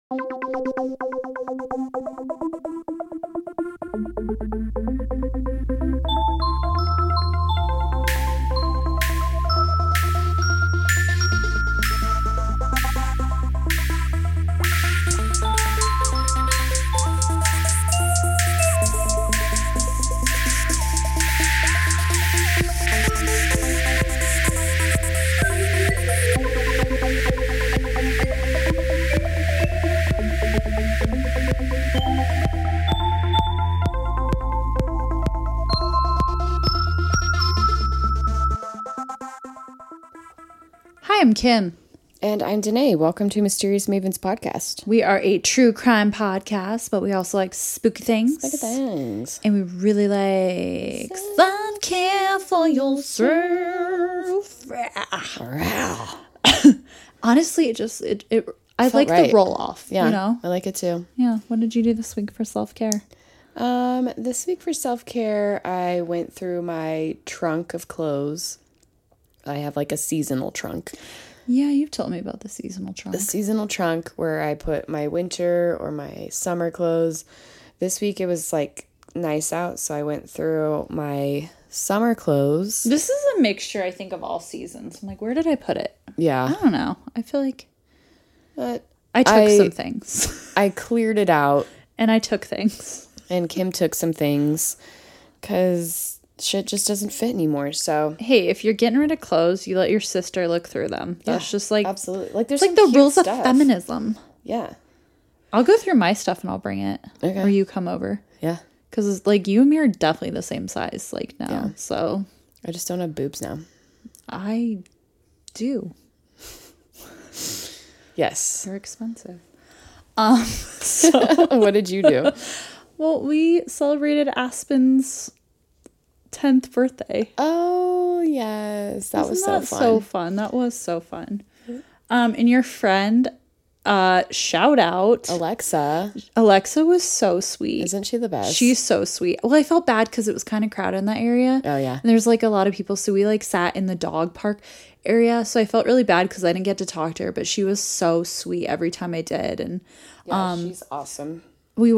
Hi, I'm Kim. And I'm Danae. Welcome to Mysterious Mavens Podcast. We are a true crime podcast, but we also like spooky things. Spooky things. And we really like self-care for yourself. Honestly, I like right. the roll off. Yeah, you know? I like it too. Yeah. What did you do this week for self-care? This week for self-care, I went through my trunk of clothes. I have like a seasonal trunk. Yeah, you've told me about the seasonal trunk. The seasonal trunk where I put my winter or my summer clothes. This week it was like nice out, so I went through my summer clothes. This is a mixture, I think, of all seasons. I'm like, where did I put it? Yeah. I don't know. I feel like But I took some things. I cleared it out. And I took things. And Kim took some things because shit just doesn't fit anymore. So hey, if you're getting rid of clothes, you let your sister look through them. That's just like absolutely like there's like the rules of feminism. Yeah, I'll go through my stuff and I'll bring it. Okay. Or you come over. Yeah, because like you and me are definitely the same size. Like now, Yeah. So I just don't have boobs now. I do. Yes, They're expensive. So what did you do? Well, we celebrated Aspen's 10th birthday. Oh yes, that was so fun. So fun. That was so fun. And your friend, shout out Alexa. Alexa was so sweet. Isn't she the best? She's so sweet. Well, I felt bad because it was kind of crowded in that area. Oh yeah. And there's like a lot of people, so we like sat in the dog park area. So I felt really bad because I didn't get to talk to her, but she was so sweet every time I did. And She's awesome. we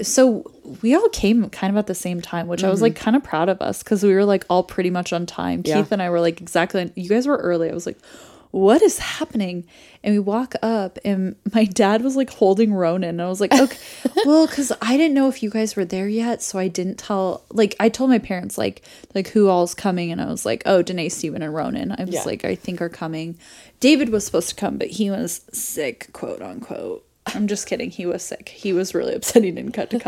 all came kind of at the same time, which I was like kind of proud of us because we were like all pretty much on time. Yeah. Keith and I were like exactly, you guys were early. I was like, what is happening? And we walk up and my dad was like holding Ronan. And I was like, okay, well, because I didn't know if you guys were there yet. So I didn't tell, like, I told my parents like who all's coming. And I was like, oh, Danae, Steven, and Ronan. I was like, I think are coming. David was supposed to come, but he was sick, quote unquote. I'm just kidding. He was sick. He was really upset he didn't get to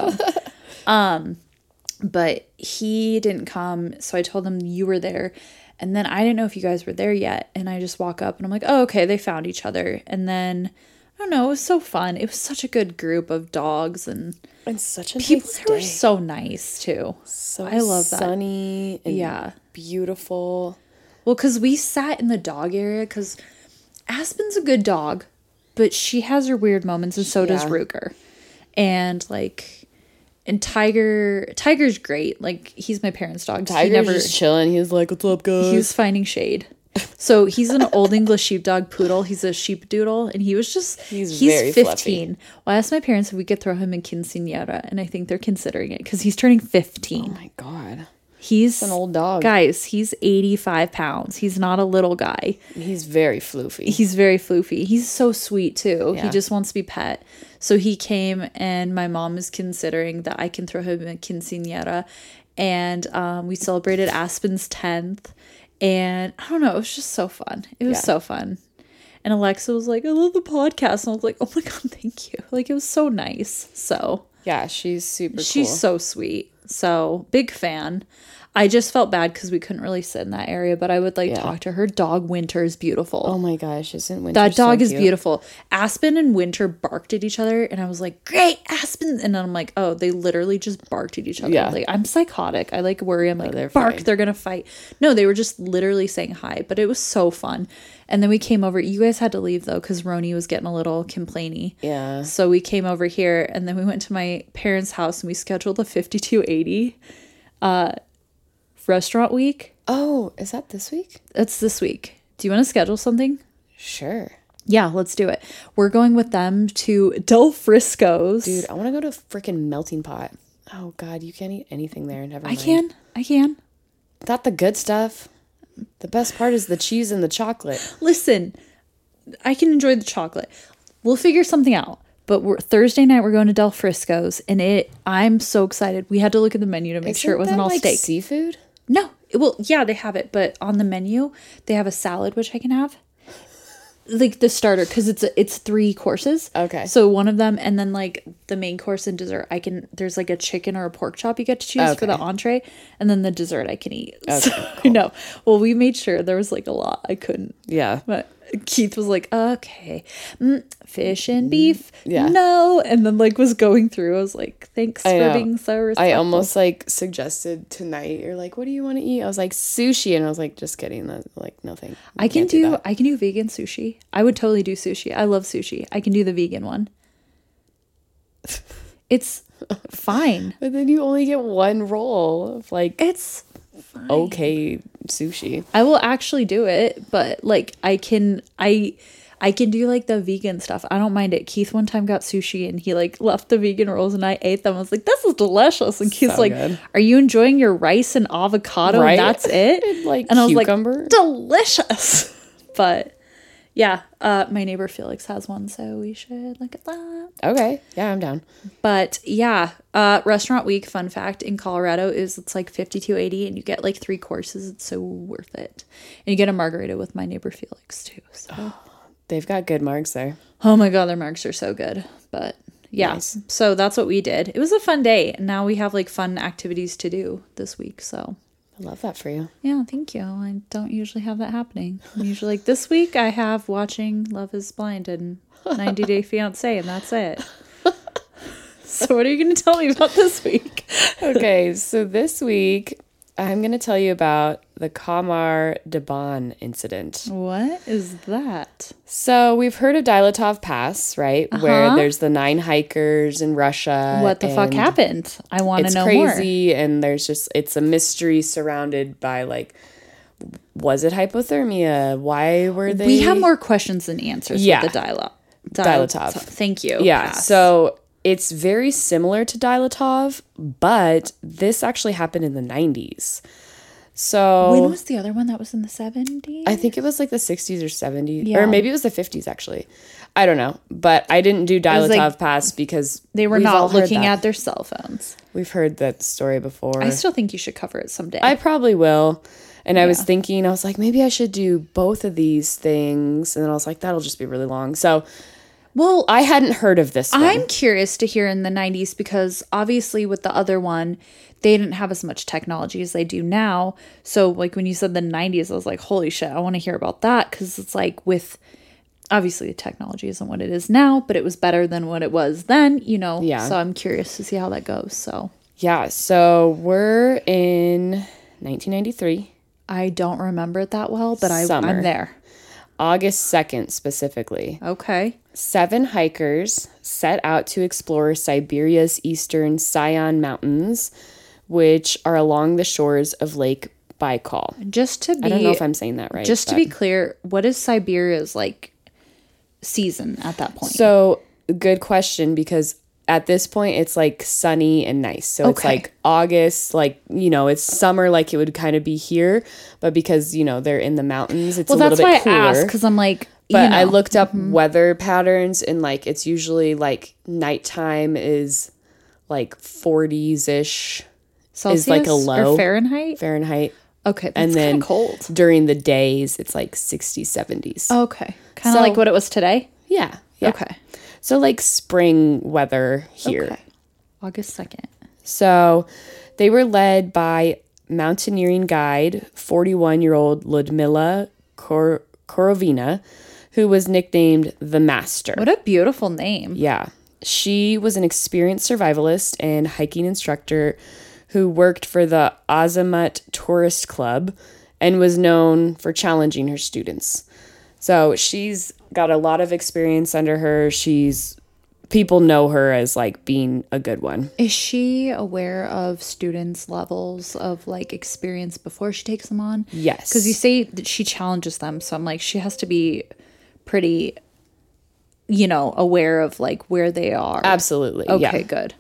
come. But he didn't come. So I told him you were there. And then I didn't know if you guys were there yet. And I just walk up and I'm like, oh, okay, they found each other. And then, I don't know, it was so fun. It was such a good group of dogs. And such a people nice there day. were so nice, too. So I love that. Sunny and beautiful. Well, because we sat in the dog area because Aspen's a good dog. But she has her weird moments, and so does Ruger. And, like, and Tiger's great. Like, he's my parents' dog. Tiger's just chilling. He's like, what's up, guys? He was finding shade. So, he's an Old English sheepdog poodle. He's a sheepdoodle, and he was just, he's very 15. fluffy. Well, I asked my parents if we could throw him in quinceañera, and I think they're considering it, because he's turning 15. Oh, my God. He's an old dog. Guys, he's 85 pounds. He's not a little guy. He's very floofy. He's very floofy. He's so sweet, too. Yeah. He just wants to be pet. So he came, and my mom is considering that I can throw him in quinceañera. And we celebrated Aspen's 10th. And I don't know, it was just so fun. It was so fun. And Alexa was like, I love the podcast. And I was like, oh my God, thank you. Like, it was so nice. So yeah, she's super cool. She's so sweet. So big fan. I just felt bad because we couldn't really sit in that area, but I would talk to her. Dog Winter is beautiful. Oh my gosh, isn't Winter that dog so is cute? beautiful. Aspen and Winter barked at each other, and I was like, great, Aspen. And then I'm like, oh, they literally just barked at each other. Yeah. Like, I'm psychotic. I worry. I'm like, they're bark, fine. they're going to fight. No, they were just literally saying hi, but it was so fun. And then we came over. You guys had to leave, though, because Roni was getting a little complainy. Yeah. So we came over here, and then we went to my parents' house, and we scheduled a 5280 restaurant week. Oh, is that this week? It's this week. Do you want to schedule something? Sure. Yeah, let's do it. We're going with them to Del Frisco's. Dude, I want to go to freaking Melting Pot. Oh, God, you can't eat anything there. Never mind. I can. Not the good stuff. The best part is the cheese and the chocolate. Listen, I can enjoy the chocolate. We'll figure something out. But Thursday night, we're going to Del Frisco's, and I'm so excited. We had to look at the menu to make sure it wasn't all steak. Seafood? No. Well, yeah, they have it, but on the menu, they have a salad, which I can have. Like the starter, because it's 3 courses. Okay. So one of them, and then like the main course and dessert, there's like a chicken or a pork chop you get to choose for the entree, and then the dessert I can eat. Okay, so, cool. No. Well, we made sure there was like a lot I couldn't. Yeah. But Keith was like, okay, fish and beef. Yeah. No. And then like was going through. I was like, thanks for being so respectful. I almost like suggested tonight. You're like, what do you want to eat? I was like, sushi. And I was like, just kidding. Like, no thanks. I can do vegan sushi. I would totally do sushi. I love sushi. I can do the vegan one. It's fine. But then you only get 1 roll of like it's fine. Okay sushi. I will actually do it, but like I can do like the vegan stuff. I don't mind it. Keith one time got sushi and he like left the vegan rolls and I ate them. I was like, this is delicious. And Keith's like, good. Are you enjoying your rice and avocado? Right? And that's it? And I was cucumber? like, delicious. But yeah, my neighbor Felix has one, so we should look at that. Okay. Yeah, I'm down. But yeah, restaurant week, fun fact, in Colorado it's like $52.80 and you get like 3 courses. It's so worth it. And you get a margarita with my neighbor Felix too. So they've got good margs there. Oh my God, their margs are so good. But yeah, nice. So that's what we did. It was a fun day. And now we have like fun activities to do this week. So I love that for you. Yeah, thank you. I don't usually have that happening. I'm usually like, this week I have watching Love is Blind and 90 Day Fiancé, and that's it. So what are you going to tell me about this week? Okay, so this week I'm going to tell you about the Kamar Daban incident. What is that? So we've heard of Dyatlov Pass, right? Uh-huh. Where there's the 9 hikers in Russia. What the fuck happened? I want to know more. It's crazy, and it's a mystery surrounded by like, was it hypothermia? Why were they? We have more questions than answers with the Dyatlov. Thank you. Yeah, Pass. So it's very similar to Dyatlov, but this actually happened in the 90s. So when was the other one that was in the 70s? I think it was like the 60s or 70s. Or maybe it was the 50s, actually. I don't know. But I didn't do Dyatlov Pass because they were not looking at their cell phones. We've heard that story before. I still think you should cover it someday. I probably will. And I was thinking, I was like, maybe I should do both of these things. And then I was like, that'll just be really long. So, well, I hadn't heard of this one. I'm curious to hear in the 90s because obviously with the other one, they didn't have as much technology as they do now. So like when you said the 90s, I was like, holy shit, I want to hear about that. Because it's like with, obviously the technology isn't what it is now, but it was better than what it was then, you know. Yeah. So I'm curious to see how that goes. So yeah, so we're in 1993. I don't remember it that well, but I'm there. August 2nd specifically. Okay. 7 hikers set out to explore Siberia's eastern Sayan Mountains, which are along the shores of Lake Baikal. I don't know if I'm saying that right. Just to be clear, what is Siberia's like season at that point? So, good question, because at this point it's like sunny and nice. So it's like August, like, you know, it's summer like it would kind of be here, but because, you know, they're in the mountains, it's a little bit cooler. That's why I asked, because I'm like, but I looked up weather patterns and like it's usually like nighttime is like 40s-ish. Celsius is like a low. Or Fahrenheit? Fahrenheit. Okay, that's kind of cold. During the days, it's like 60s, 70s. Okay. Kind of like what it was today? Yeah. Okay. So like spring weather here. Okay. August 2nd. So they were led by mountaineering guide, 41-year-old Ludmila Korovina, who was nicknamed the Master. What a beautiful name. Yeah. She was an experienced survivalist and hiking instructor who worked for the Azamut Tourist Club and was known for challenging her students. So she's got a lot of experience under her. People know her as like being a good one. Is she aware of students' levels of like experience before she takes them on? Yes. Because you say that she challenges them. So I'm like, she has to be pretty aware of like where they are. Absolutely. Okay, Yeah. good.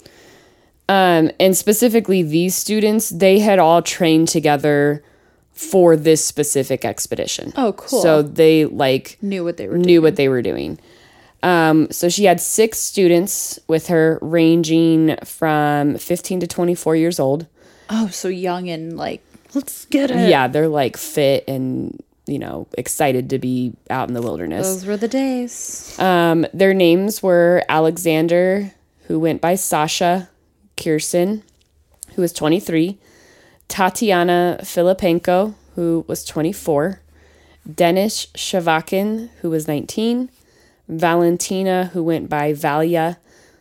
And specifically these students, they had all trained together for this specific expedition. Oh, cool. So they like Knew what they were knew what they were doing. So she had 6 students with her, ranging from 15 to 24 years old. Oh, so young and like, let's get it. Yeah, they're like fit and, excited to be out in the wilderness. Those were the days. Their names were Alexander, who went by Sasha Kirsten, who was 23, Tatiana Filipenko, who was 24, Denis Shavakin, who was 19, Valentina, who went by Valya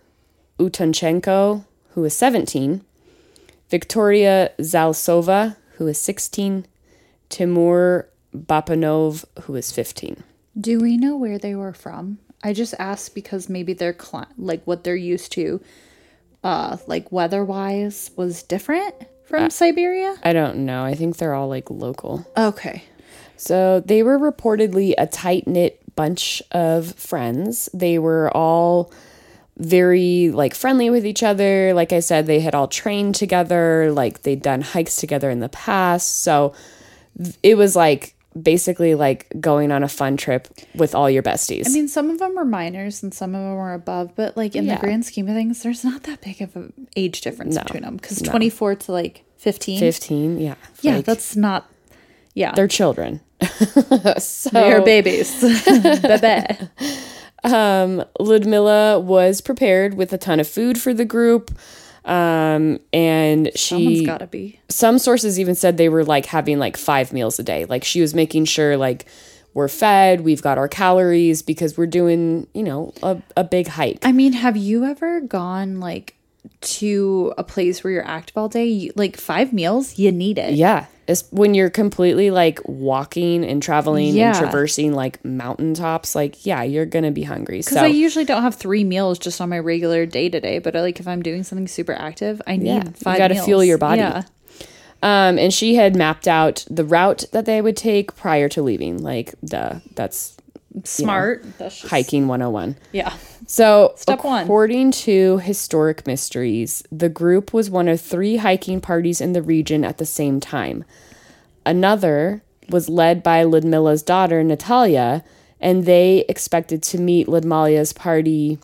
Utonchenko, who was 17, Victoria Zalsova, who was 16, Timur Bapanov, who was 15. Do we know where they were from? I just asked because maybe their like what they're used to, like weather-wise, was different from Siberia. I don't know. I think they're all like local. Okay. So they were reportedly a tight-knit bunch of friends. They were all very like friendly with each other. Like I said, they had all trained together, like they'd done hikes together in the past. So it was like basically like going on a fun trip with all your besties. I mean, some of them were minors and some of them were above, but like in the grand scheme of things, there's not that big of an age difference between them. Because 24 to like 15. 15, yeah. Yeah, like, that's not. Yeah. they're children. So They're babies. Bebe. Ludmilla was prepared with a ton of food for the group. And Someone's gotta be. some sources even said they were like having like 5 meals a day. Like she was making sure like we're fed, we've got our calories because we're doing, a big hike. I mean, have you ever gone like to a place where you're active all day? Like 5 meals, you need it. Yeah. It's when you're completely like walking and traveling Yeah. and traversing like mountaintops, like, yeah, you're going to be hungry. Because So I usually don't have 3 meals just on my regular day to day, but like if I'm doing something super active, I need yeah, 5 you got to meals. fuel your body. Yeah. And she had mapped out the route that they would take prior to leaving. Like that's Smart. That's just, hiking 101. Yeah. So, Step 1. according to Historic Mysteries, the group was one of 3 hiking parties in the region at the same time. Another was led by Ludmilla's daughter, Natalia, and they expected to meet Ludmilla's party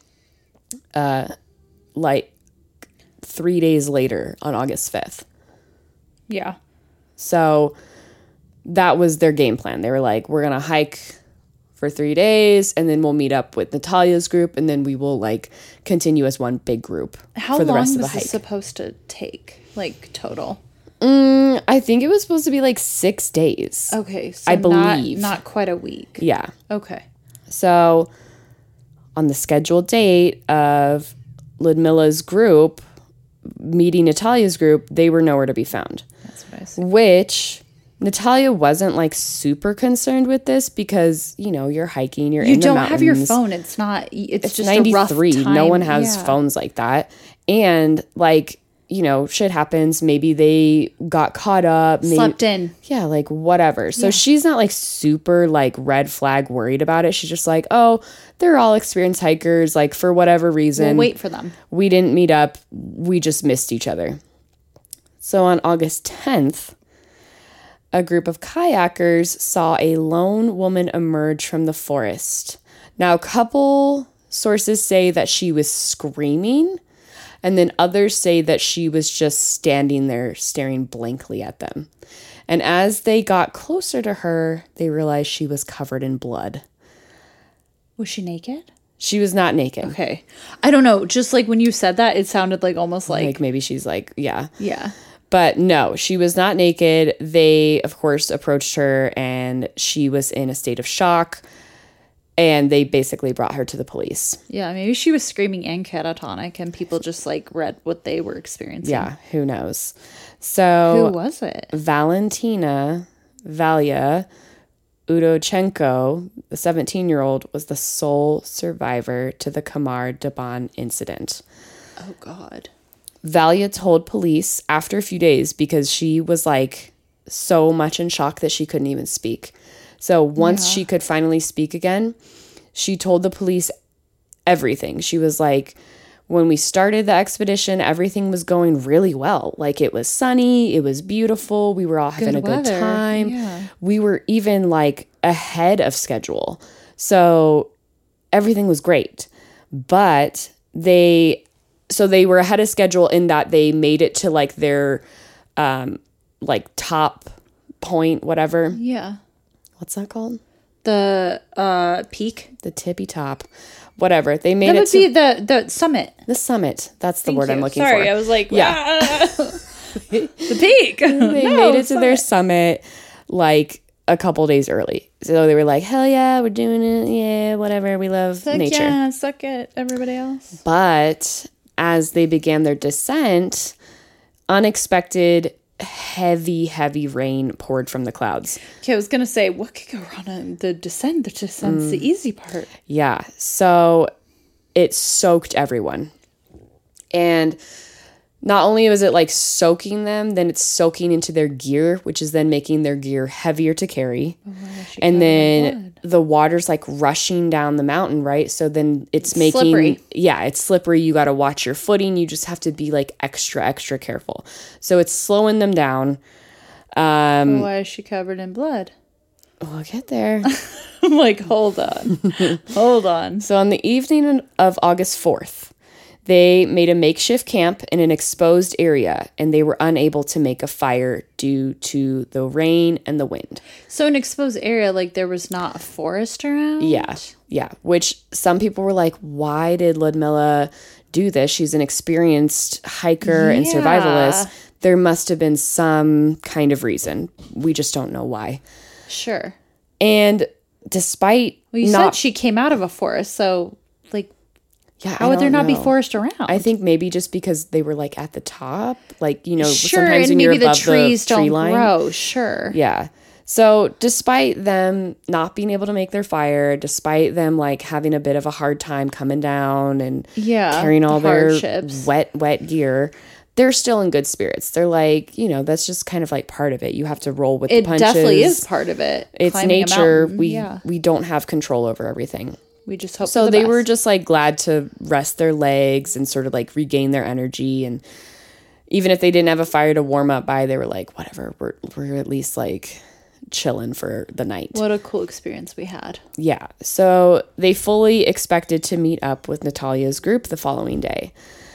like 3 days later on August 5th. Yeah. So that was their game plan. They were like, we're going to hike for 3 days and then we'll meet up with Natalia's group and then we will like continue as one big group How for the long rest of was the hike. this supposed to take? Like total? I think it was supposed to be like 6 days. Okay. So I believe. Not quite a week. Yeah. Okay. So on the scheduled date of Ludmilla's group meeting Natalia's group, they were nowhere to be found. That's what I see. Which Natalia wasn't like super concerned with this because, you're hiking, you're in the mountains. You don't have your phone. It's not. It's just 93. a rough time. No one has Yeah. phones like that. And like, shit happens. Maybe they got caught up. Maybe, Slept in. yeah, like whatever. So she's not like super like red flag worried about it. She's just like, oh, they're all experienced hikers. Like for whatever reason, We'll wait for them. we didn't meet up. We just missed each other. So on August 10th, a group of kayakers saw a lone woman emerge from the forest. Now, a couple sources say that she was screaming, and then others say that she was just standing there staring blankly at them. And as they got closer to her, they realized she was covered in blood. Was she naked? She was not naked. Okay. I don't know. Just like when you said that, it sounded like almost Like maybe she's like, yeah. yeah. But no, she was not naked. They, of course, approached her and she was in a state of shock. And they basically brought her to the police. Yeah. Maybe she was screaming and catatonic and people just like read what they were experiencing. Yeah, who knows? Who So was it? Valya Udochenko, the 17-year-old, was the sole survivor to the Kamar Daban incident. Oh, God. Valya told police after a few days because she was like so much in shock that she couldn't even speak. So once she could finally speak again, she told the police everything. She was like, when we started the expedition, everything was going really well. Like, it was sunny, it was beautiful, we were all having a good time. Yeah. We were even like ahead of schedule. So everything was great. But they were ahead of schedule in that they made it to like their like top point, whatever. Yeah. What's that called? The peak. The tippy top. Whatever. They made That it would to be the summit. the summit. That's the word I'm looking Sorry, for. I was like, Yeah. the peak. They made it to their summit like a couple days early. So they were like, hell yeah, we're doing it. Yeah, whatever. We love nature. Yeah, suck it, everybody else. But as they began their descent, unexpected heavy rain poured from the clouds. Okay, I was gonna say, what could go wrong on the descent? The descent's the easy part. Yeah. So it soaked everyone. And not only was it like soaking them, then it's soaking into their gear, which is then making their gear heavier to carry. And then the water's like rushing down the mountain, right? So then it's making slippery. Yeah, it's slippery. You got to watch your footing. You just have to be like extra careful. So it's slowing them down. Why is she covered in blood? We'll get there. I'm like, hold on. Hold on. So on the evening of August 4th, they made a makeshift camp in an exposed area, and they were unable to make a fire due to the rain and the wind. So an exposed area, like there was not a forest around? Yeah. Which some people were like, why did Ludmilla do this? She's an experienced hiker and survivalist. There must have been some kind of reason. We just don't know why. Sure. And despite Well, you said she came out of a forest, so like, how would there not be forest around? I think maybe just because they were like at the top, like, you know, sure, sometimes and when you're maybe above the trees the tree don't line. grow. Sure. Yeah. So despite them not being able to make their fire, despite them like having a bit of a hard time coming down and carrying all their hardships. wet gear, they're still in good spirits. They're like, you know, that's just kind of like part of it. You have to roll with the punches. It definitely is part of it. It's Climbing a nature. mountain. We don't have control over everything. We just hope So for the they best. were just like glad to rest their legs and sort of like regain their energy. And even if they didn't have a fire to warm up by, they were like, whatever, we're at least like chilling for the night. What a cool experience we had. Yeah. So they fully expected to meet up with Natalia's group the following day.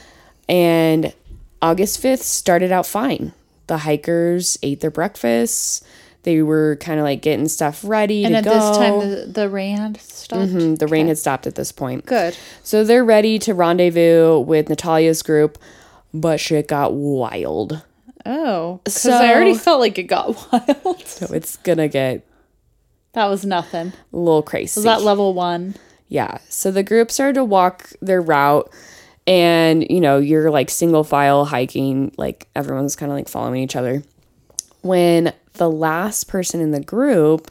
And August 5th started out fine. The hikers ate their breakfasts. They were kind of like getting stuff ready to go. And at this time, the rain had stopped? The rain had stopped at this point. Good. So they're ready to rendezvous with Natalia's group, but shit got wild. Oh, because I already felt like it got wild. So it's gonna get That was nothing. a little crazy. Was that level 1? Yeah. So the group started to walk their route, and, you know, you're like single file hiking, like everyone's kind of like following each other. When the last person in the group,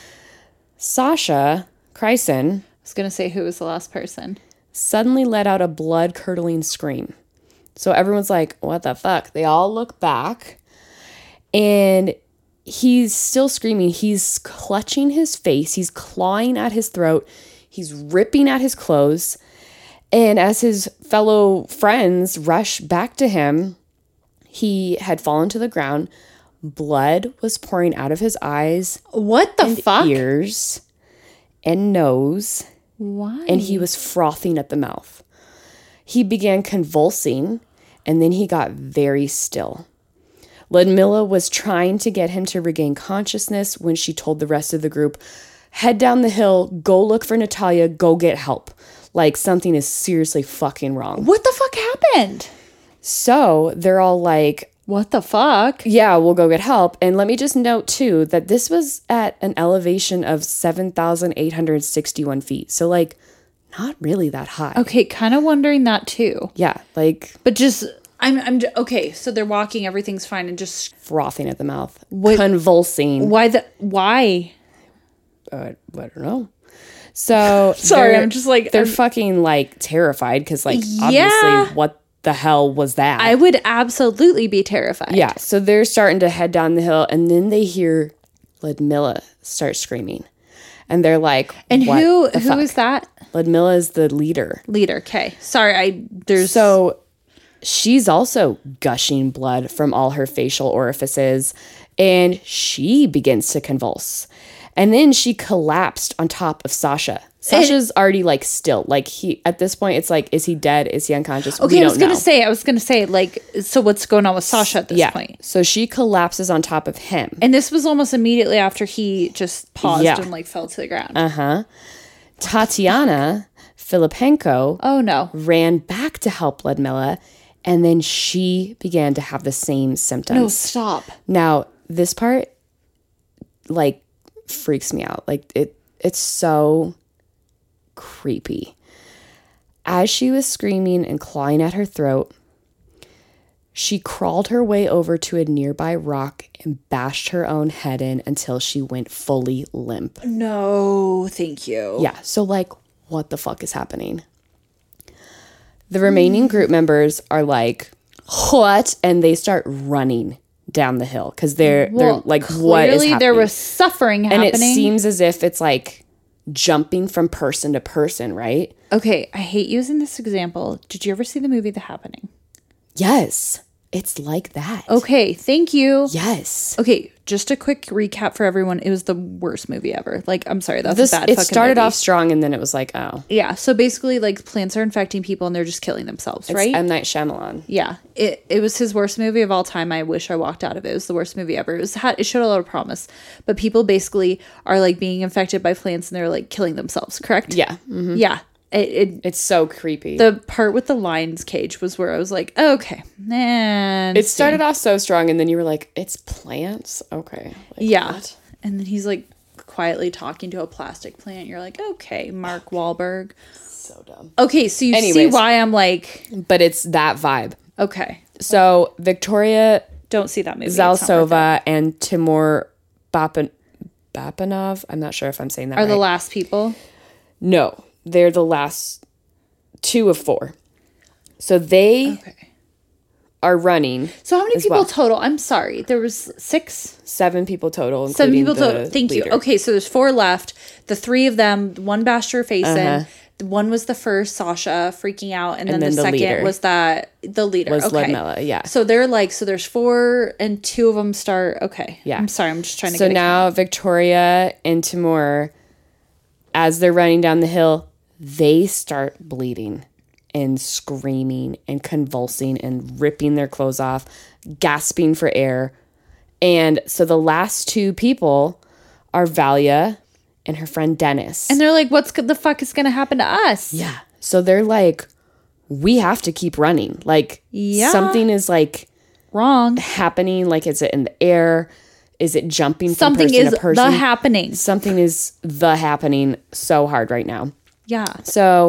Sasha Kryson, I was going to say, who was the last person? suddenly let out a blood-curdling scream. So everyone's like, what the fuck? They all look back, and he's still screaming. He's clutching his face. He's clawing at his throat. He's ripping at his clothes. And as his fellow friends rush back to him, he had fallen to the ground. Blood was pouring out of his eyes, What the fuck? ears, and nose. Why? And he was frothing at the mouth. He began convulsing, and then he got very still. Ludmilla was trying to get him to regain consciousness when she told the rest of the group, head down the hill, go look for Natalia, go get help. Like, something is seriously fucking wrong. What the fuck happened? So they're all like, What the fuck? yeah, we'll go get help. And let me just note, too, that this was at an elevation of 7,861 feet. So, like, not really that high. Okay, kind of wondering that too. Yeah, like But just, okay, so they're walking, everything's fine, and just, frothing at the mouth, What- convulsing. why? I don't know. So Sorry, they're- I'm just like, they're fucking like terrified because like Yeah. obviously what the hell was that? I would absolutely be terrified. Yeah, so they're starting to head down the hill, and then they hear Ludmilla start screaming. And they're like, And what who the fuck? is that? Ludmilla is the leader. Leader. Okay. Sorry, So she's also gushing blood from all her facial orifices, and she begins to convulse. And then she collapsed on top of Sasha. Sasha's already like still. Like he at this point, it's like, is he dead? Is he unconscious? Okay, We I was don't gonna know. say, like, so what's going on with Sasha at this Yeah. point? So she collapses on top of him. And this was almost immediately after he just paused Yeah. and like fell to the ground. Tatiana Filipenko Oh no. ran back to help Ludmilla, and then she began to have the same symptoms. No, stop. Now, this part like freaks me out. Like it's so creepy. As she was screaming and clawing at her throat, she crawled her way over to a nearby rock and bashed her own head in until she went fully limp. No, thank you. Yeah, so like, what the fuck is happening? The remaining group members are like, what? And they start running down the hill because they're like, what is Clearly happening? there was suffering and happening. it seems as if it's like jumping from person to person, right? Okay, I hate using this example. Did you ever see the movie The Happening? Yes, it's like that. Okay, thank you. Yes. Okay, just a quick recap for everyone. It was the worst movie ever. Like, I'm sorry, that's a bad It fucking started movie. off strong and then it was like, oh. Yeah, so basically, like, plants are infecting people and they're just killing themselves, right? It's M. Night Shyamalan. Yeah, it was his worst movie of all time. I wish I walked out of it. It was the worst movie ever. It showed a lot of promise, but people basically are like being infected by plants and they're like killing themselves. Correct? Yeah. Yeah. It's so creepy. The part with the lion's cage was where I was like, oh, okay, and It started off so strong and then you were like, it's plants? Okay. Like, yeah, what? and then he's like quietly talking to a plastic plant. You're like, okay, Mark Wahlberg. So dumb. Okay, so you see Anyways. why I'm like, But it's that vibe. okay, So Victoria don't see that movie. It's not worth it. Zalsova and Timur Bapanov, I'm not sure if I'm saying that Are right. the last people? No, they're the last 2 of 4. So they Okay. are running. So how many as people well. total? I'm sorry. There was 6? 7 people total, Seven including people the total. Thank leader. you. Okay, so there's 4 left. The 3 of them, one bashed her face in. The one was the first, Sasha, freaking out. And then the then the second leader was the leader. was okay. Ludmilla, yeah. So they're like, so there's 4 and 2 of them start. Okay. Yeah. I'm sorry. I'm just trying to So get now Victoria and Timur, as they're running down the hill, they start bleeding and screaming and convulsing and ripping their clothes off, gasping for air. And so the last 2 people are Valia and her friend Dennis. And they're like, the fuck is going to happen to us? Yeah. So they're like, we have to keep running. Like, Yeah. something is like Wrong. happening. Like, is it in the air? Is it jumping from Something person is to person? the happening. Something is the happening so hard right now. Yeah. So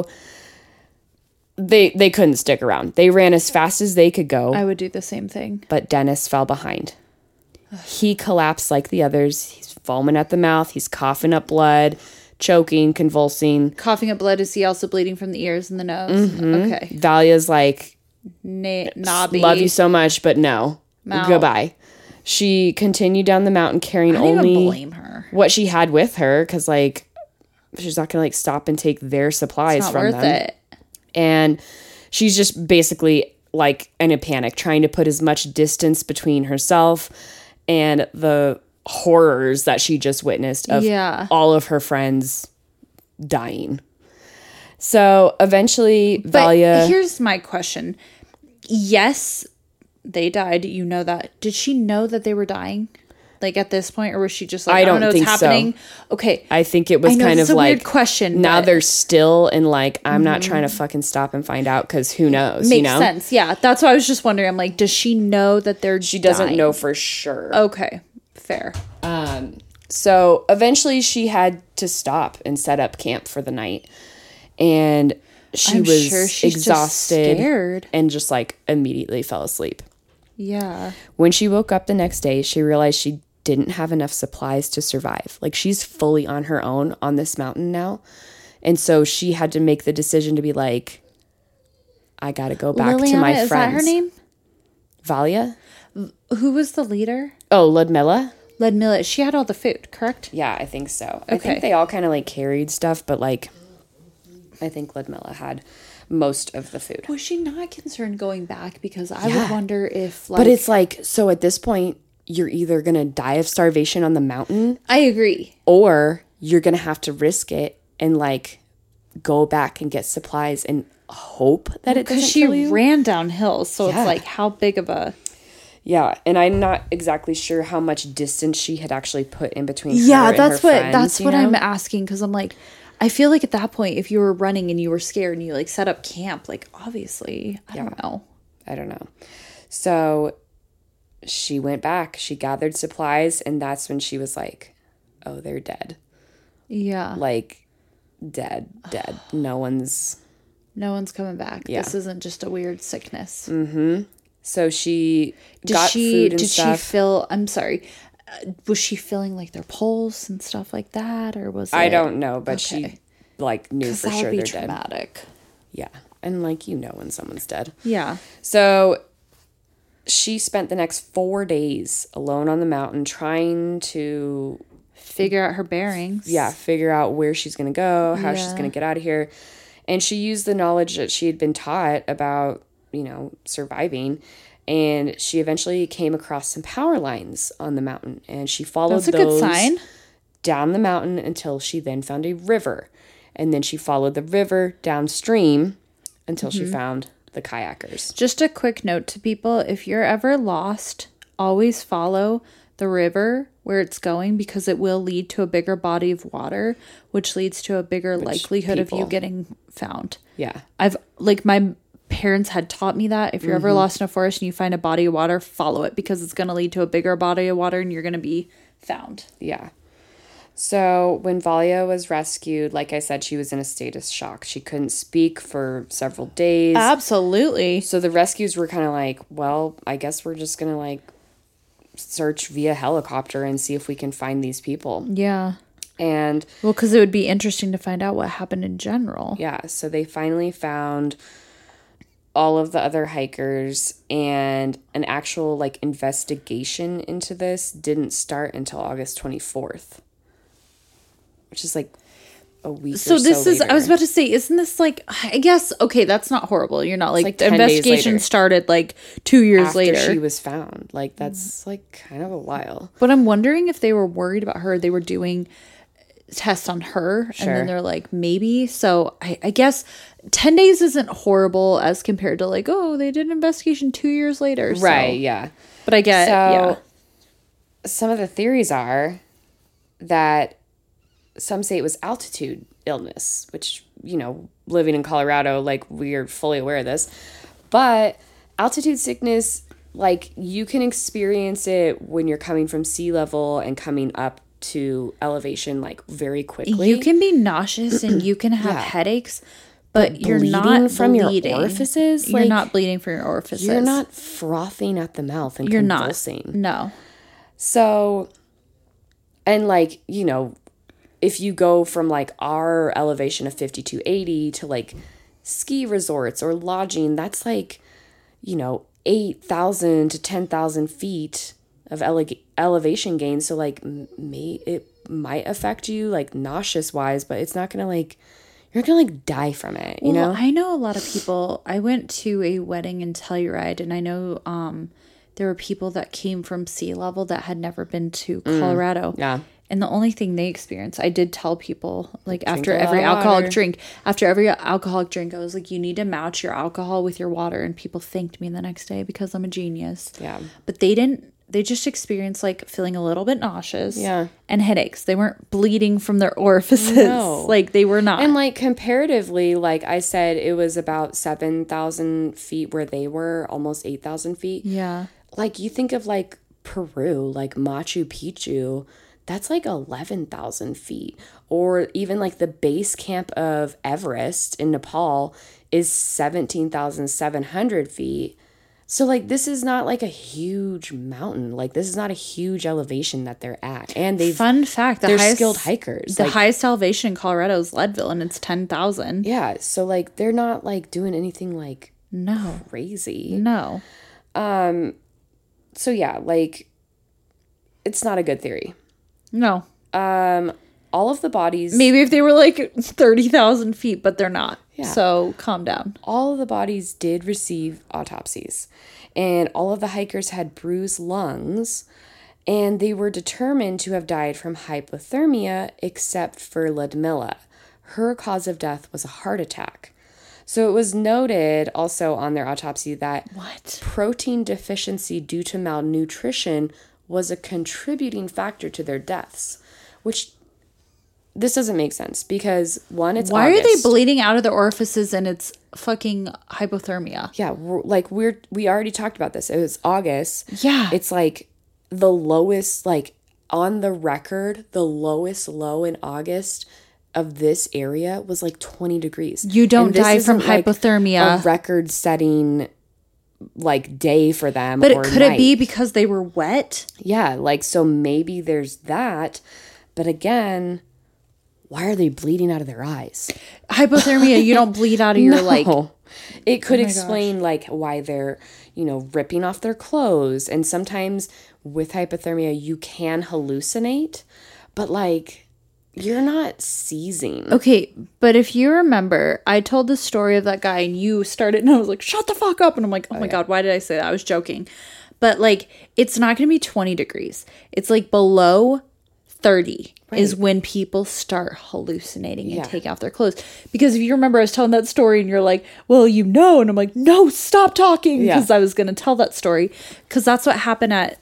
they couldn't stick around. They ran as fast as they could go, I would do the same thing. but Dennis fell behind. He collapsed like the others. He's foaming at the mouth. He's coughing up blood, choking, convulsing. Coughing up blood. Is he also bleeding from the ears and the nose? Okay. Valia's like, Nobby. love you so much, but no. Mouth. Goodbye. She continued down the mountain carrying I don't only even blame her. what she had with her, because like she's not gonna like stop and take their supplies It's not from worth them. it. And she's just basically like in a panic, trying to put as much distance between herself and the horrors that she just witnessed of Yeah. all of her friends dying. So eventually But Valia, here's my question. Yes, they died. You know that. Did she know that they were dying? Like at this point, or was she just like, I I don't don't know what's think so. happening? Okay. I think it was I know kind this of is a like weird question. now but they're still in like, I'm not trying to fucking stop and find out, because who knows, makes you know? sense. Yeah, that's why I was just wondering. I'm like, does she know that they're She doesn't dying? know for sure. Okay, fair. So eventually she had to stop and set up camp for the night. And she I'm was sure she's just exhausted scared. and just like immediately fell asleep. Yeah. When she woke up the next day, she realized she didn't have enough supplies to survive. Like, she's fully on her own on this mountain now. And so she had to make the decision to be like, I got to go back to my is friends. that her name? Valia? Who was the leader? Oh, Ludmilla? Ludmilla, she had all the food, correct? Yeah, I think so. I Okay. think they all kind of like carried stuff, but like I think Ludmilla had most of the food. Was she not concerned going back? Because I Yeah. would wonder if, like... But it's like, so at this point, you're either going to die of starvation on the mountain I agree. or you're going to have to risk it and like go back and get supplies and hope that it doesn't Because she kill you. ran downhill, so Yeah. it's like, how big of a... Yeah, and I'm not exactly sure how much distance she had actually put in between her Yeah, and that's her what friends, that's you what know? I'm asking, because I'm like, I feel like at that point, if you were running and you were scared and you like set up camp, like obviously, I don't know. I don't know. So she went back, she gathered supplies, and that's when she was like, oh, they're dead. Yeah, Like, dead. No one's... no one's coming back. Yeah. This isn't just a weird sickness. So she Did got she food and did stuff. she feel? I'm sorry. Was she feeling like their pulse and stuff like that, or was I it, don't know, but she Okay. like knew 'Cause for that sure would be they're dead. traumatic. Yeah. And like, you know when someone's dead. Yeah. So she spent the next 4 days alone on the mountain trying to Figure out her bearings. figure out where she's going to go, how she's Yeah. going to get out of here. And she used the knowledge that she had been taught about, surviving. And she eventually came across some power lines on the mountain. And she followed That's a those good sign. down the mountain until she then found a river. And then she followed the river downstream until Mm-hmm. she found the kayakers. Just a quick note to people, if you're ever lost, always follow the river where it's going, because it will lead to a bigger body of water, which leads to a bigger likelihood of you people- getting found. Yeah. I've like my parents had taught me that if you're ever lost in a forest and you find a body of water, follow it, because it's going to lead to a bigger body of water and you're going to be found. Yeah. So when Valia was rescued, like I said, she was in a state of shock. She couldn't speak for several days. Absolutely. So the rescues were kind of like, well, I guess we're just going to like search via helicopter and see if we can find these people. Yeah. And Well, because it would be interesting to find out what happened in general. yeah, so they finally found all of the other hikers, and an actual like investigation into this didn't start until August 24th, which is like a week So or this so is, later. I was about to say, isn't this like, I guess, okay, that's not horrible. You're not like, like the 10 days investigation later. started like 2 years after later. she was found. Like that's like kind of a while. But I'm wondering if they were worried about her. They were doing tests on her, and Sure. then they're like, maybe. So I guess 10 days isn't horrible as compared to like, oh, they did an investigation 2 years later. So. Right, yeah. But I get, So yeah. some of the theories are that some say it was altitude illness, which, living in Colorado, like we're fully aware of this. But altitude sickness, like you can experience it when you're coming from sea level and coming up to elevation like very quickly. You can be nauseous and you can have Yeah. headaches, but you're bleeding not from your bleeding. orifices, You're like, not bleeding from your orifices. You're not frothing at the mouth and You're not. convulsing. No. So, and like, if you go from like our elevation of 5280 to like ski resorts or lodging, that's like, 8,000 to 10,000 feet of elevation gain. So like it might affect you like nauseous wise, but it's not going to like, you're not going to like die from it, you know? I know a lot of people. I went to a wedding in Telluride, and I know there were people that came from sea level that had never been to Colorado. Yeah. And the only thing they experienced, I did tell people, like after a lot every of alcoholic water. drink, I was like, you need to match your alcohol with your water. And people thanked me the next day because I'm a genius. Yeah. But they didn't. They just experienced like feeling a little bit nauseous. Yeah. And headaches. They weren't bleeding from their orifices. No. Like they were not. And like comparatively, like I said, it was about 7,000 feet where they were, almost 8,000 feet. Yeah. Like you think of like Peru, like Machu Picchu, that's like 11,000 feet. Or even like the base camp of Everest in Nepal is 17,700 feet. So like this is not like a huge mountain. Like this is not a huge elevation that they're at. And Fun fact: they're skilled hikers. The Like, highest elevation in Colorado is Leadville, and it's 10,000. yeah, so like they're not like doing anything like No, crazy. no. So yeah, like it's not a good theory. No. All of the bodies, Maybe if they were like 30,000 feet, but they're not. Yeah. So calm down. all of the bodies did receive autopsies, and all of the hikers had bruised lungs, and they were determined to have died from hypothermia except for Ludmilla. Her cause of death was a heart attack. So it was noted also on their autopsy that What? protein deficiency due to malnutrition was a contributing factor to their deaths, which this doesn't make sense because one, it's Why August. are they bleeding out of their orifices and it's fucking hypothermia? Yeah, we already talked about this. It was August. Yeah. It's like the lowest, like on the record, the lowest low in August of this area was like 20 degrees. You don't And this die from isn't, like, hypothermia. a record-setting like day for them. But or could it be night. because they were wet? Yeah, like so maybe there's that. But again, why are they bleeding out of their eyes? Hypothermia, you don't bleed out of your like. It could Oh my explain like why they're, ripping off their clothes. And sometimes with hypothermia, you can hallucinate, but like you're not seizing. Okay, but if you remember, I told the story of that guy and you started and I was like, shut the fuck up. And I'm like, oh my God, why did I say that? I was joking. But like, it's not going to be 20 degrees. It's like below 30 is when people start hallucinating and take off their clothes. Because if you remember, I was telling that story and you're like, well, and I'm like, no, stop talking. Because I was going to tell that story. Because that's what happened at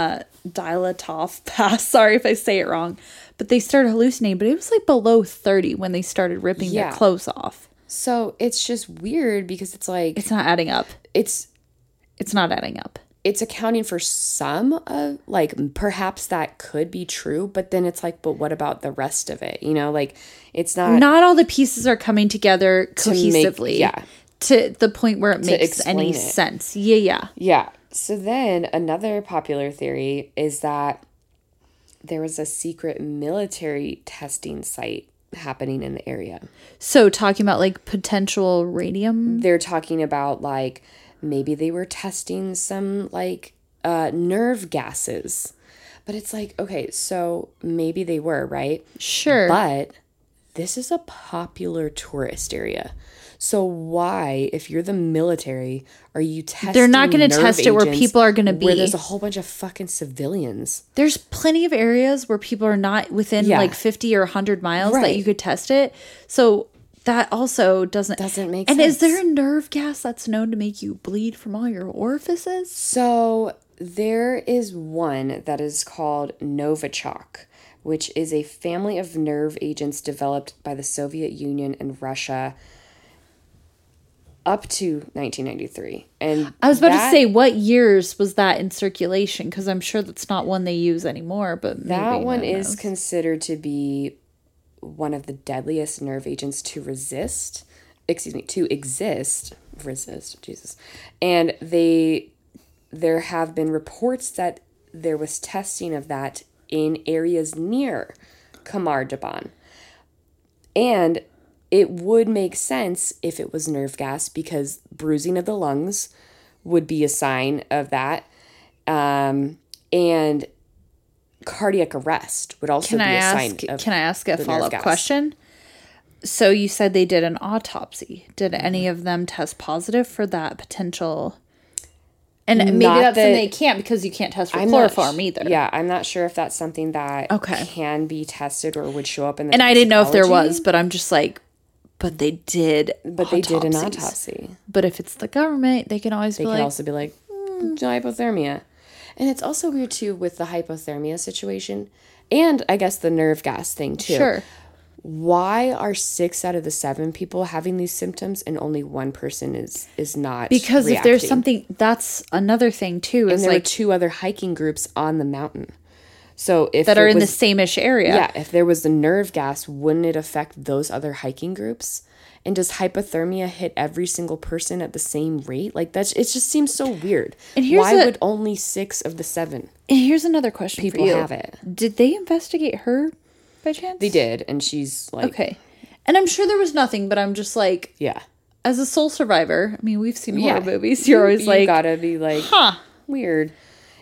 Dilatov Pass. Sorry if I say it wrong. But they started hallucinating. But it was like below 30 when they started ripping their clothes off. So it's just weird because it's like... It's not adding up. It's not adding up. It's accounting for some of, like, perhaps that could be true. But then it's like, but what about the rest of it? Like, it's not... Not all the pieces are coming together cohesively. To the point where it makes any sense. Yeah. Yeah. So then another popular theory is that there was a secret military testing site happening in the area. So talking about like potential radium. They're talking about like maybe they were testing some like nerve gases. But it's like, okay, so maybe they were, right? Sure. But this is a popular tourist area. So why, if you're the military, are you testing? They're not going to nerve test it where agents people are going to be. where there's a whole bunch of fucking civilians. There's plenty of areas where people are not within like 50 or 100 miles that you could test it. So that also doesn't make and sense. is there a nerve gas that's known to make you bleed from all your orifices? So there is one that is called Novichok, which is a family of nerve agents developed by the Soviet Union and Russia up to 1993. And I was about to say, what years was that in circulation? Because I'm sure that's not one they use anymore. But maybe, that one who is knows? considered to be one of the deadliest nerve agents to exist. Jesus. And there have been reports that there was testing of that in areas near Kamar-Daban. And it would make sense if it was nerve gas because bruising of the lungs would be a sign of that. And cardiac arrest would also be a sign of Can I ask a the nerve follow-up gas. question? So you said they did an autopsy. Did any of them test positive for that potential? And maybe Not that's something that- they can't because you can't test for I'm not chloroform either. Yeah, I'm not sure if that's something that Okay. can be tested or would show up in the And I didn't know if there toxicology. was, but I'm just like, but they did. But they did an autopsies. autopsy. But if it's the government, they can always They be could like, also be like, hypothermia. And it's also weird, too, with the hypothermia situation. And I guess the nerve gas thing, too. sure. Why are 6 out of the 7 people having these symptoms and only one person is not Because if there's reacting? something, that's another thing too, And is there were like 2 other hiking groups on the mountain. So if that it are in the was- same-ish area. Yeah, if there was the nerve gas, wouldn't it affect those other hiking groups? And does hypothermia hit every single person at the same rate? Like it just seems so weird. And here's Why would only 6 of the 7 And here's another question people for you. have it? Did they investigate her by chance? They did, and she's like, Okay. And I'm sure there was nothing, but I'm just like, yeah, as a soul survivor, I mean, we've seen Yeah. horror movies. You're always you like, gotta be like, huh. weird.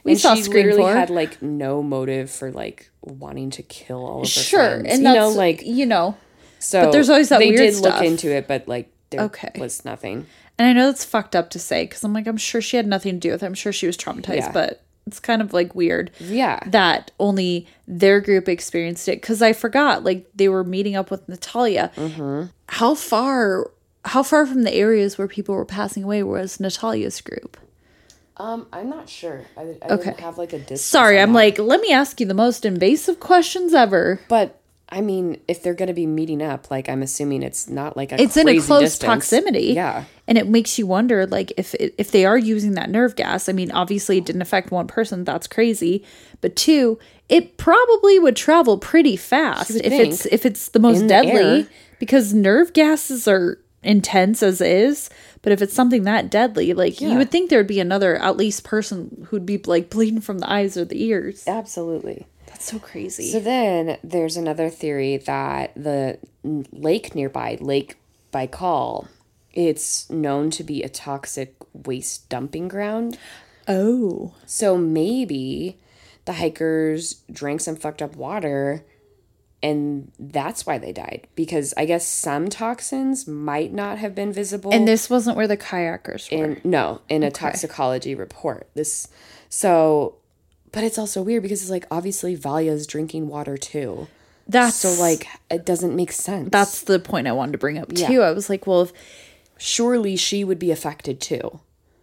And saw she Scream literally 4. had like no motive for like wanting to kill all of her Sure, friends. and you that's know, like So, but there's always that they weird did stuff. look into it, but like there Okay. was nothing. And I know that's fucked up to say because I'm like, I'm sure she had nothing to do with it. I'm sure she was traumatized, Yeah. but it's kind of like weird. Yeah. That only their group experienced it because I forgot like they were meeting up with Natalia. Mm-hmm. How far from the areas where people were passing away was Natalia's group? I'm not sure. I Okay. didn't have like a distance. Sorry, on I'm that. like, let me ask you the most invasive questions ever. But I mean, if they're going to be meeting up, like I'm assuming it's not like It's in a crazy close distance. proximity. Yeah. And it makes you wonder, like, if they are using that nerve gas, I mean, obviously it didn't affect one person. That's crazy. But two, it probably would travel pretty fast would if it's the most In the deadly air. because nerve gases are intense as is. But if it's something that deadly, like you Yeah. would think there would be another at least person who'd be like bleeding from the eyes or the ears. Absolutely. That's so crazy. So then there's another theory that the lake nearby, Lake Baikal, it's known to be a toxic waste dumping ground. Oh. So maybe the hikers drank some fucked up water and that's why they died. Because I guess some toxins might not have been visible. And this wasn't where the kayakers were. in a toxicology report. But it's also weird because it's like obviously Valya's drinking water too. So like it doesn't make sense. That's the point I wanted to bring up too. Yeah. I was like, well, surely she would be affected too.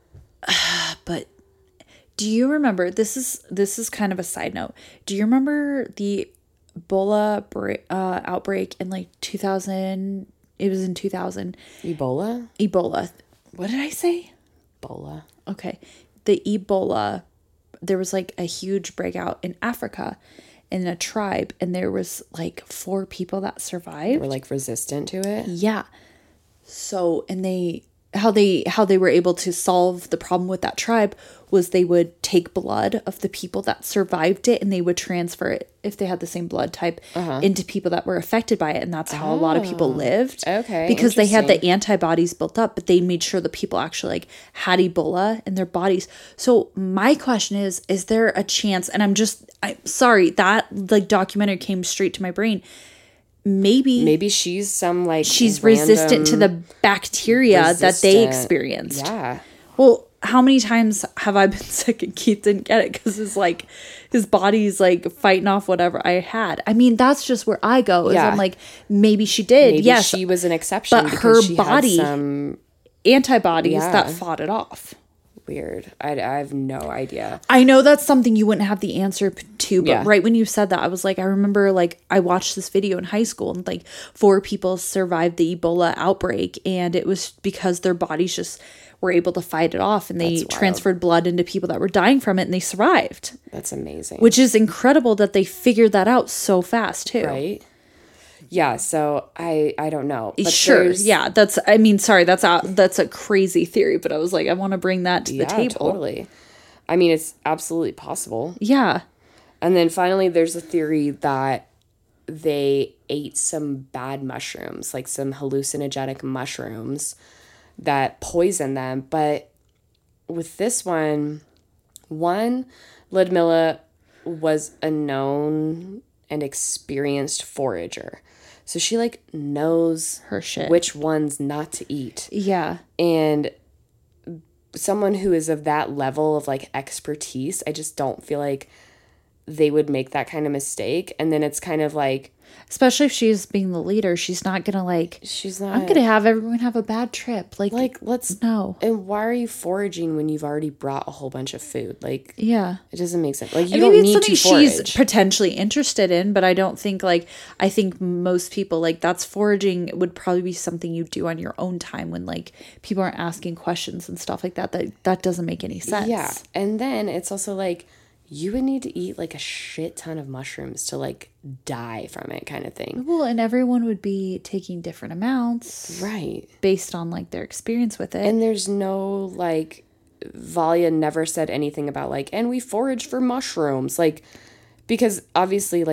but do you remember this is kind of a side note. Do you remember the Ebola outbreak in like 2000? It was in 2000. Ebola. What did I say? Ebola. Okay. The Ebola, there was like a huge breakout in Africa in a tribe and there was like 4 people that survived. They were like resistant to it. Yeah. So, and how they were able to solve the problem with that tribe was they would take blood of the people that survived it and they would transfer it if they had the same blood type into people that were affected by it, and that's how a lot of people lived. Okay, because they had the interesting. antibodies built up, but they made sure the people actually like had Ebola in their bodies. So my question is there a chance? And I'm sorry that like documentary came straight to my brain. Maybe she's some like she's random resistant to the bacteria that they resistant- experienced. Yeah. Well, how many times have I been sick and Keith didn't get it because his body's like fighting off whatever I had? I mean, that's just where I go. Is Yeah. I'm like, maybe she did. Maybe yes, she was an exception but because her she body- had some antibodies Yeah. that fought it off. weird. I have no idea. I know that's something you wouldn't have the answer to, but Yeah. right when you said that, I was like, I remember like I watched this video in high school and like 4 people survived the Ebola outbreak and it was because their bodies just were able to fight it off and they That's wild. transferred blood into people that were dying from it and they survived, That's amazing. which is incredible that they figured that out so fast too. right? Yeah, so I don't know. But Sure. there's- Yeah. That's a crazy theory, but I was like, I want to bring that to the Yeah, table. totally. I mean, it's absolutely possible. Yeah. And then finally, there's a theory that they ate some bad mushrooms, like some hallucinogenic mushrooms that poison them. But with this one, Ludmilla was a known and experienced forager. So she like knows Her shit. which ones not to eat. Yeah. And someone who is of that level of like expertise, I just don't feel like they would make that kind of mistake. And then it's kind of like, Especially if she's being the leader, she's not gonna like. she's not I'm gonna have everyone have a bad trip. Like let's no. And why are you foraging when you've already brought a whole bunch of food? Like, Yeah. it doesn't make sense. Like, you And don't maybe it's need to something she's forage. potentially interested in, but I don't think like I think most people like that's foraging would probably be something you do on your own time when like people aren't asking questions and stuff like that. That doesn't make any sense. Yeah. And then it's also like, you would need to eat like a shit ton of mushrooms to like die from it, kind of thing. Well, and everyone would be taking different amounts Right. based on like their experience with it. And there's no like, Valya never said anything about like, and we foraged for mushrooms. Like, because obviously like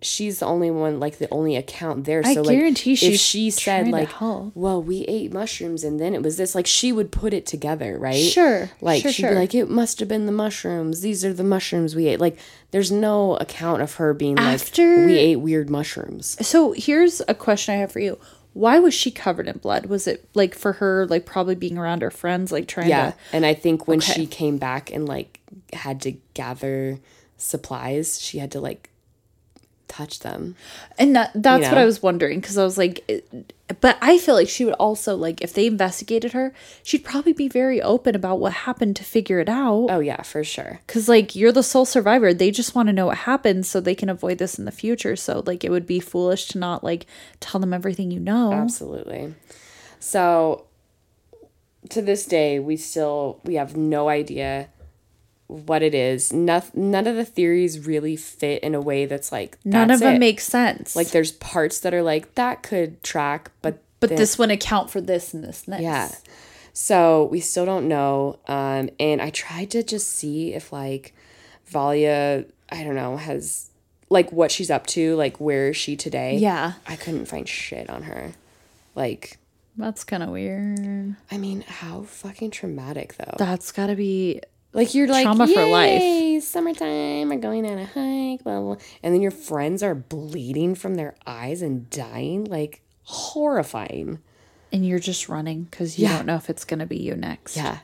she's the only one, like the only account there. I So like, guarantee if she's she trying said to like, help. well, we ate mushrooms and then it was this, like she would put it together, right? Sure. Like sure, she'd sure. be like, it must have been the mushrooms. These are the mushrooms we ate. Like there's no account of her being After- like, we ate weird mushrooms. So here's a question I have for you. Why was she covered in blood? Was it like for her, like probably being around her friends, like trying Yeah. to... And I think when Okay. she came back and like had to gather supplies, she had to like touch them. And that's You what know? I was wondering, because I was like, but I feel like she would also, like, if they investigated her, she'd probably be very open about what happened to figure it out. Oh yeah, for sure. Because, like, you're the sole survivor. They just want to know what happened so they can avoid this in the future. So, like, it would be foolish to not, like, tell them everything you know. Absolutely. So to this day, we have no idea what it is. None of the theories really fit in a way that's like, None that's of them it. make sense. Like there's parts that are like, that could track, but then- this wouldn't account for this and this and this. yeah. So we still don't know. And I tried to just see if like Valia, I don't know, has like what she's up to, like where is she today? Yeah. I couldn't find shit on her. Like, That's kind of weird. I mean, how fucking traumatic though. That's got to be... Like you're like, Trauma for life. "Yay, summertime, we're going on a hike, blah, blah, blah." And then your friends are bleeding from their eyes and dying, like horrifying. And you're just running because you Yeah. don't know if it's going to be you next. Yeah.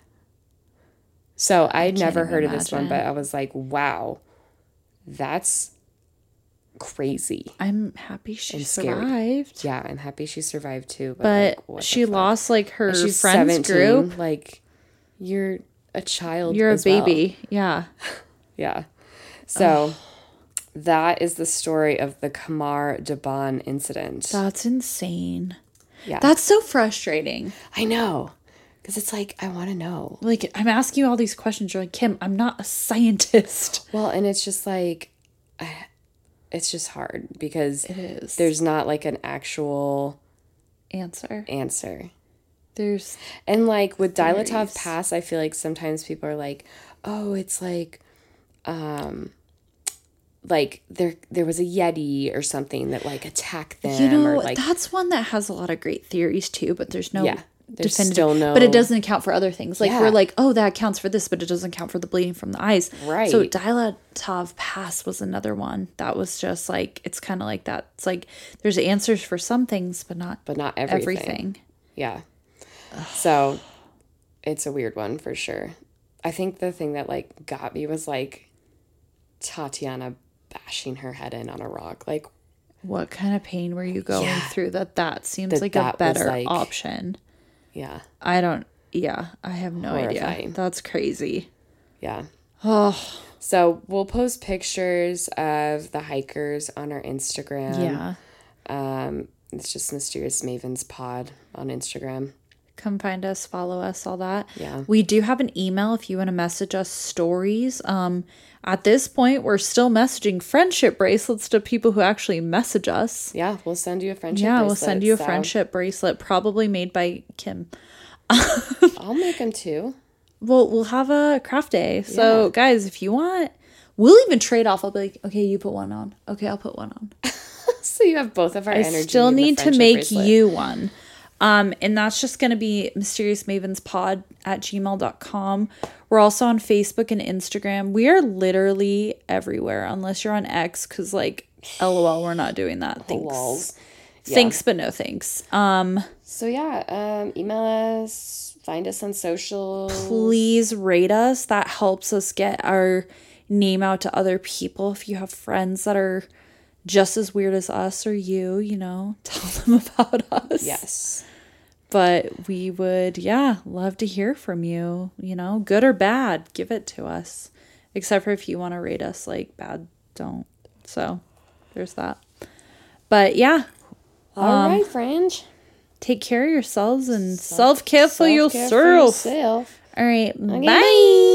So I'd never even heard of this one, imagine. but I was like, wow, that's crazy. I'm happy she And scared. survived. Yeah, I'm happy she survived too. But like, what the she fuck? lost like her And she's friends 17. group. Like, you're a child. You're a as well. baby. Yeah. Yeah. So that is the story of the Kamar Daban incident. That's insane. Yeah. That's so frustrating. I know. Because it's like, I want to know. Like, I'm asking you all these questions. You're like, Kim, I'm not a scientist. Well, and it's just like, it's just hard because It is. there's not like an actual Answer. answer. There's... And like with Dilatov Theories. Pass, I feel like sometimes people are like, oh, it's like there was a Yeti or something that like attacked them. You know, or like, that's one that has a lot of great theories too, but there's no there's definitive... still no... But it doesn't account for other things. Like, Yeah. we're like, oh, that accounts for this, but it doesn't account for the bleeding from the eyes. Right. So Dilatov Pass was another one that was just like, it's kind of like that. It's like, there's answers for some things, but not everything. everything. Yeah. So it's a weird one for sure. I think the thing that like got me was like Tatiana bashing her head in on a rock. Like, What kind of pain were you going Yeah. through that seems That like that a better was, like- option? yeah. I have no idea. Horrifying. That's crazy. Yeah. Oh, So we'll post pictures of the hikers on our Instagram. yeah. It's just Mysterious Mavens Pod on Instagram. Come find us, follow us, all that. Yeah. We do have an email if you want to message us stories. At this point, we're still messaging friendship bracelets to people who actually message us. Yeah, we'll send you a friendship Yeah, we'll bracelet, send you a so friendship bracelet, probably made by Kim. I'll make them too. We'll have a craft day. So, guys, if you want, we'll even trade off. I'll be like, okay, you put one on. Okay, I'll put one on. So you have both of our I energy. still in the need to friendship make bracelet. you one. And that's just going to be mysteriousmavenspod@gmail.com. We're also on Facebook and Instagram. We are literally everywhere, unless you're on X, because, like, LOL, we're not doing that. Thanks. Lols. Yeah. Thanks, but no thanks. So yeah, email us, find us on social. Please rate us. That helps us get our name out to other people. If you have friends that are just as weird as us or you, tell them about us. Yes. But we would, love to hear from you, good or bad, give it to us. Except for if you want to rate us like bad, don't. So there's that. But yeah, All right, friends. take care of yourselves and self-care for yourself. yourself. All right, Okay, bye.